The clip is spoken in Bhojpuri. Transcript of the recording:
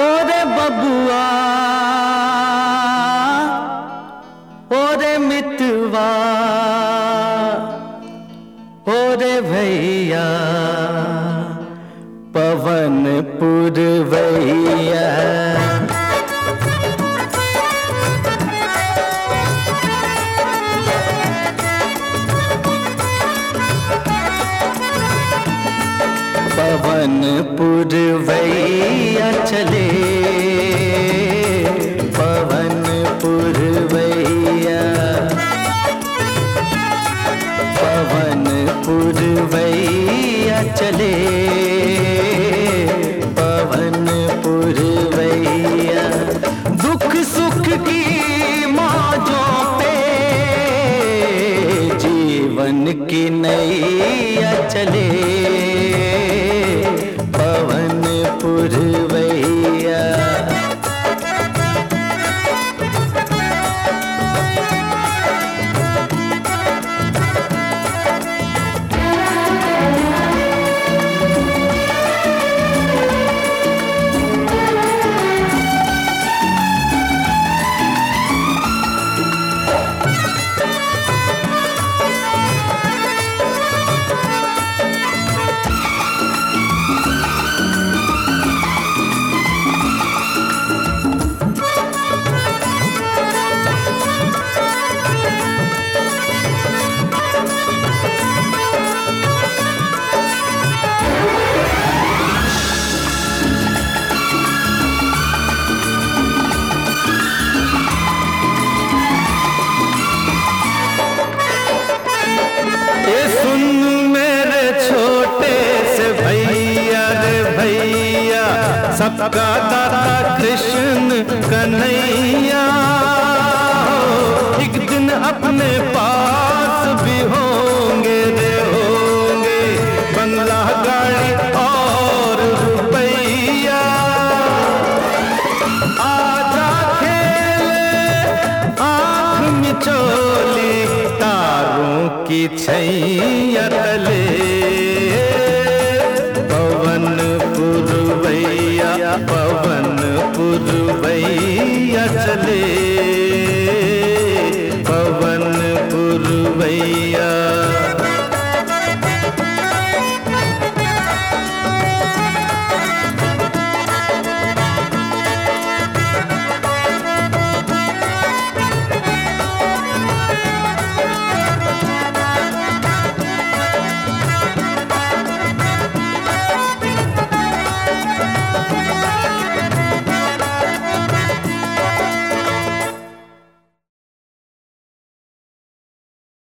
ओरे बबुआ ओरे मितवा ओरे भैया पवन पुरवैया। पवन पुरवैया चले पवन पुरवैया। पवन पुरवैया चले पवन पुरवैया। दुख सुख की मौजों पे जीवन की नैया चले पवन पुरवैया। सबका दाता कृष्ण कन्हैया एक दिन अपने पास भी होंगे रे होंगे बंगला गाड़ी और रुपैया। आजा खेले आँख मिचोली तारों की छैया तले पवन पुरवैया। पवन पुरवैया चले पवन पुरवैया।